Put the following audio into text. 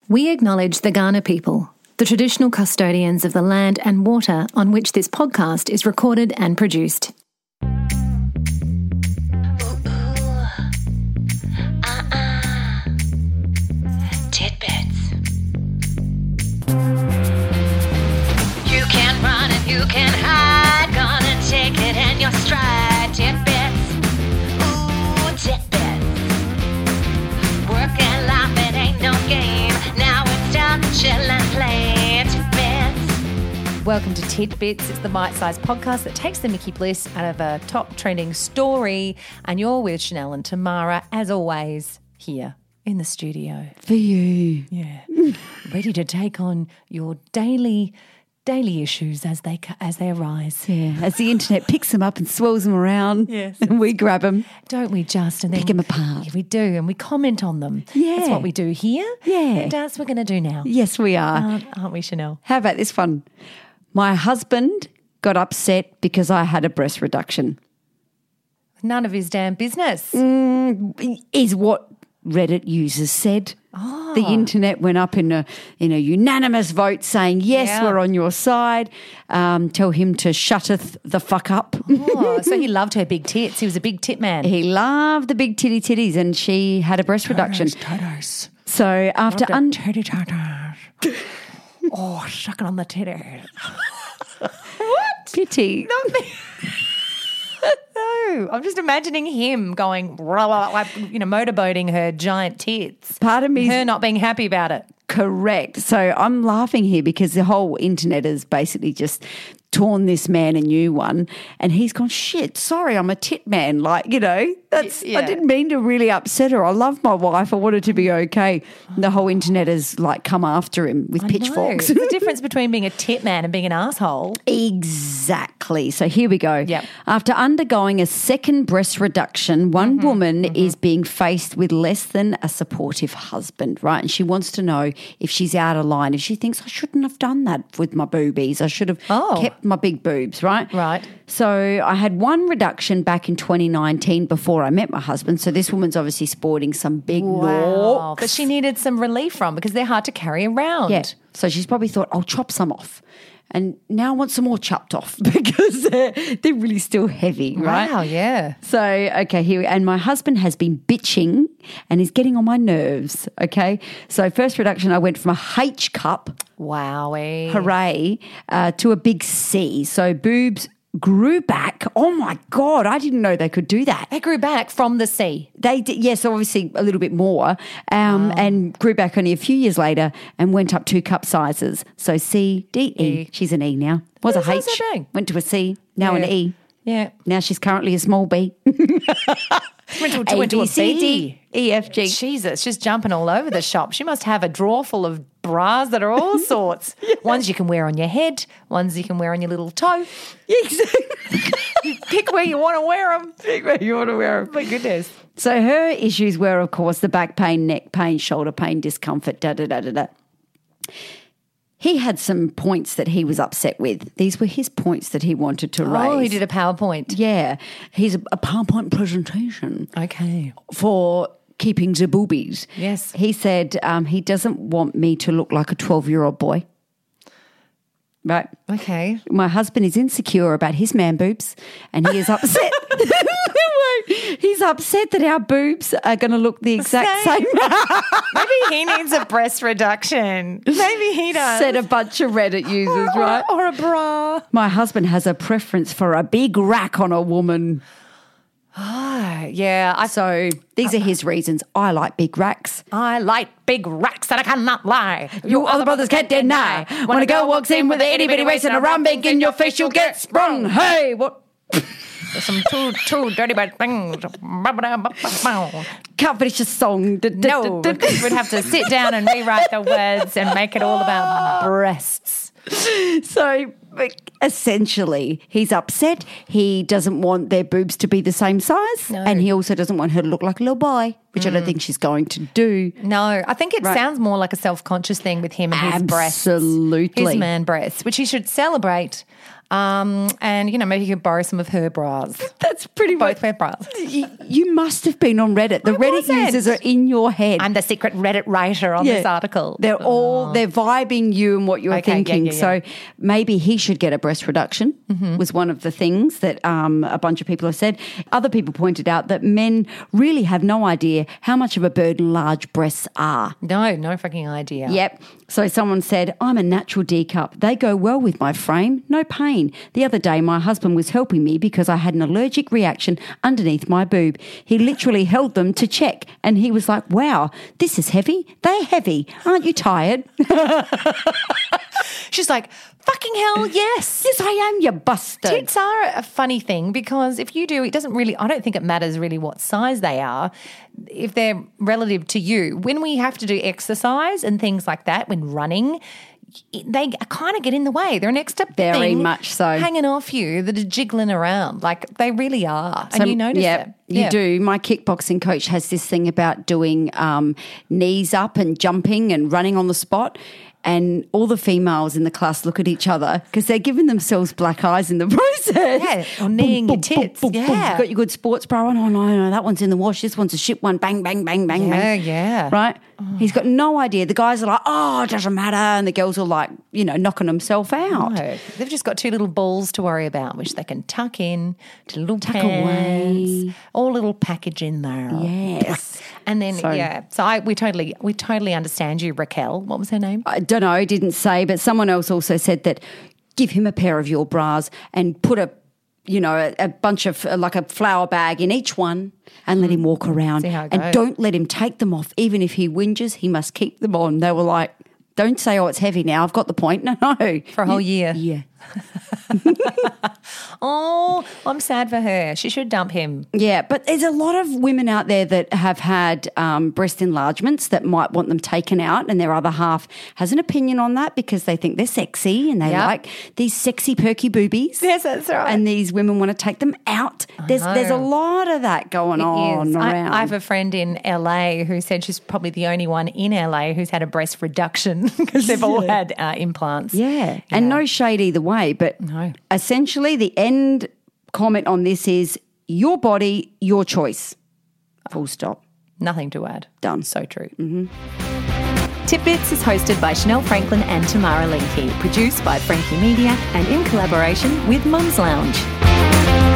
We acknowledge the Kaurna people, the traditional custodians of the land and water on which this podcast is recorded and produced. Tidbits. You can run and you can hide, gonna take it in your stride. Tidbits. Ooh, tidbits. Work and life, it ain't no game. Now it's time to chill and play. Tidbits. Welcome to Tidbits. It's the bite-sized podcast that takes the Mickey Bliss out of a top trending story. And you're with Chanel and Tamara, as always, here in the studio. For you. Yeah. Ready to take on your daily issues as they arise. Yeah, as the internet picks them up and swirls them around. Yes. And we grab them. Don't we just? And then Pick 'em apart. Yeah, we do, and we comment on them. Yeah. That's what we do here. Yeah. And that's what we're going to do now. Yes, we are. Aren't we, Chanel? How about this one? My husband got upset because I had a breast reduction. None of his damn business. Is what Reddit users said. The internet went up in a unanimous vote saying, yes, Yeah. we're on your side. Tell him to shutteth the fuck up. Oh, so he loved her big tits. He was a big tit man. He loved the big titties and she had a breast reduction. Titties. So after Titty tatas. Oh, sucking on the titty. pity. No, I'm just imagining him going, like, motorboating her giant tits. Part of me Her not being happy about it. Correct. So I'm laughing here because the whole internet has basically just torn this man a new one and he's gone, shit, sorry, I'm a tit man. That's Yeah. I didn't mean to really upset her. I love my wife. I wanted to be okay. The whole internet has come after him with pitchforks. No. The difference between being a tit man and being an asshole. Exactly. So here we go. Yep. After undergoing a second breast reduction, one woman is being faced with less than a supportive husband, right? And she wants to know if she's out of line, if she thinks I shouldn't have done that with my boobies. I should have kept my big boobs, right? Right. So I had one reduction back in 2019 before I met my husband. So this woman's obviously sporting some big Wow. norks. That she needed some relief from because they're hard to carry around. Yeah. So she's probably thought, I'll chop some off. And now I want some more chopped off because they're really still heavy, right? Wow, yeah. So, okay, here, and my husband has been bitching and is getting on my nerves, okay? So first reduction, I went from a H cup, Wowie. hooray, to a big C. So boobs grew back. Oh, my God, I didn't know they could do that. They grew back from the sea. They did, yes, obviously a little bit more, and grew back only a few years later and went up 2 cup sizes. So C, D, E. She's an E now. Was a That's H, not so big. went to a C, now an Yeah. E. Yeah. Now she's currently a small B. Went to a C, B. D, E, F, G. Jesus, she's jumping all over the shop. She must have a drawer full of bras that are all sorts. Ones you can wear on your head, ones you can wear on your little toe. Exactly. Pick where you want to wear them. Pick where you want to wear 'em. My goodness. So her issues were, of course, the back pain, neck pain, shoulder pain, discomfort, da-da-da-da-da. He had some points that he was upset with. These were his points that he wanted to raise. Oh, he did a PowerPoint. Yeah. He's a PowerPoint presentation Okay. for keeping the boobies. Yes. He said he doesn't want me to look like a 12-year-old boy. Right. Okay. My husband is insecure about his man boobs and he is upset. He's upset that our boobs are going to look the exact same. Maybe he needs a breast reduction. Maybe he does. Said a bunch of Reddit users, right? Or a bra. My husband has a preference for a big rack on a woman. Oh, yeah. So these are his reasons. I like big racks. I like big racks that I cannot lie. You other brothers can't deny. When a girl walks in with an itty-bitty waist and a round big in your face, you'll get sprung. Hey, what? There's some two dirty bad things. Can't finish a song. No, because we'd have to sit down and rewrite the words and make it all about breasts. So essentially, he's upset. He doesn't want their boobs to be the same size. No. And he also doesn't want her to look like a little boy. which I don't think she's going to do. No, I think it sounds more like a self-conscious thing with him and his breasts. Absolutely. His man breasts, which he should celebrate. And, maybe he could borrow some of her bras. That's pretty Both wear bras. You must have been on Reddit. The Reddit users are in your head. I'm the secret Reddit writer on this article. They're vibing you and what you're thinking. Yeah. So maybe he should get a breast reduction was one of the things that a bunch of people have said. Other people pointed out that men really have no idea how much of a burden large breasts are. No fucking idea. Yep. So someone said, I'm a natural D cup. They go well with my frame. No pain. The other day, my husband was helping me because I had an allergic reaction underneath my boob. He literally held them to check and he was like, wow, this is heavy. They're heavy. Aren't you tired? She's like, fucking hell, yes. Yes, I am, you bastard. Tits are a funny thing because if you do, it doesn't really, I don't think it matters really what size they are if they're relative to you. When we have to do exercise and things like that, when running, they kind of get in the way. They're an extra Very thing much so. hanging off you that are jiggling around. Like they really are. And you notice it. You do. My kickboxing coach has this thing about doing knees up and jumping and running on the spot. And all the females in the class look at each other because they're giving themselves black eyes in the process. Yeah, or kneeing your tits. You've got your good sports bra on. Oh, no, that one's in the wash. This one's a shit one. Bang, bang, bang, bang, bang. Yeah. Right? He's got no idea. The guys are like, oh, it doesn't matter. And the girls are like, knocking themselves out. No, they've just got two little balls to worry about, which they can tuck in to little Tuck pants, away. all little package in there. Yes. And then, so we totally understand you, Raquel. What was her name? I don't know, didn't say, but someone else also said that give him a pair of your bras and put a bunch of, like a flour bag in each one and let him walk around. See how it and goes. don't let him take them off. Even if he whinges, he must keep them on. They were like, don't say, oh, it's heavy now. I've got the point. No. For a whole year. Yeah. Oh, I'm sad for her. She should dump him. Yeah, but there's a lot of women out there that have had breast enlargements that might want them taken out, and their other half has an opinion on that because they think they're sexy and they like these sexy perky boobies. Yes, that's right. And these women want to take them out. There's a lot of that going on around. I have a friend in LA who said she's probably the only one in LA who's had a breast reduction because they've all had implants. Yeah, and no shade either way, but essentially the end comment on this is your body, your choice. Full stop. Nothing to add. Done. So true. Tidbits is hosted by Chanel Franklin and Tamara Linke, produced by Frankie Media and in collaboration with Mums Lounge.